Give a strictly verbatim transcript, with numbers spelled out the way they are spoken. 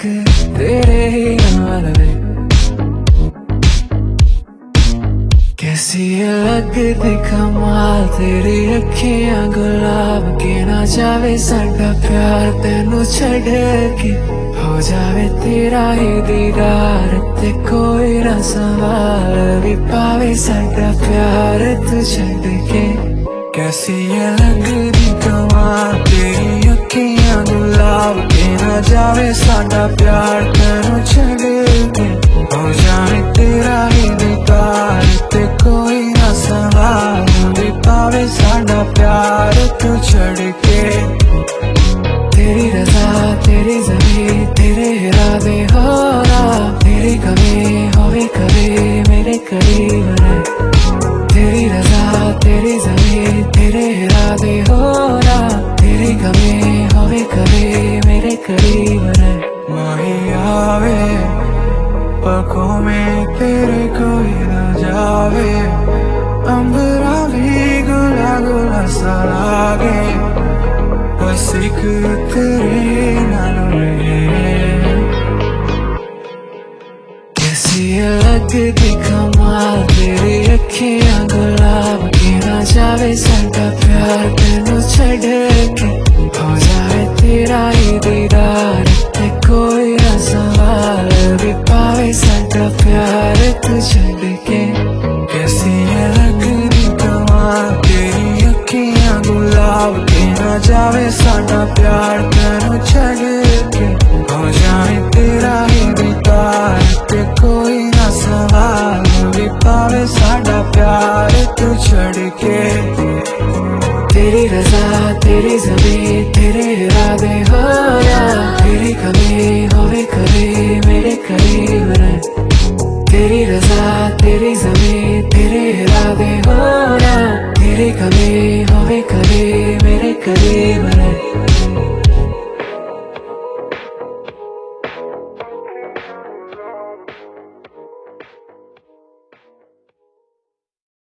इश्क तेरे ही नाल वे कैसी लगदी कमाल तेरी अखियां गुलाब के ना जावे साडा प्यार तेनू छड़ के हो जावे तेरा ही दीदार ते कोई ना सवाल भी पावे साडा प्यार तू छड़ के कैसी लगदी कमाल तेरी अखियां गुलाब के ना जावे साडा प्यार तेनू छड़ के हो जावे तेरा ही दीदार ते कोई ना सवाल भी पावे साडा प्यार तू छड़ के तेरी रज़ा तेरी ज़मीं तेरे इरादे हो रहा तेरी कमी होवे कभी मेरे करीब रहे तेरी रज़ा तेरी ज़मीं तेरे इरादे हो रहा तेरी कमी होवे कभी मेरे करीब रहे वही आवे पलकों में तेरे कोई न जावे अंबरा भी गुला गुला सा लागे बस एक तेरे नाल रहे कैसी लगदी कमाल तेरी अखियां गुलाब के ना जावे साडा प्यार तेनू छड़ के हो जावे तेरा ही दीदार ते कोई ना सवाल भी पावे साडा प्यार तू छड़ के कैसी लगदी कमाल तेरी अखियां गुलाब के ना जावे साडा प्यार तेनू छड़ के हो जाए तेरा ही दीदार ते कोई ना सवाल भी पावे साडा प्यार तू छड़ के तेरी रज़ा तेरी ज़मीं तेरे इरादे हो रहा तेरी कमी होवे कभी मेरे करीब रहे तेरी रज़ा तेरी ज़मीं तेरे इरादे हो रहा तेरी कमी होवे कभी मेरे करीब रहे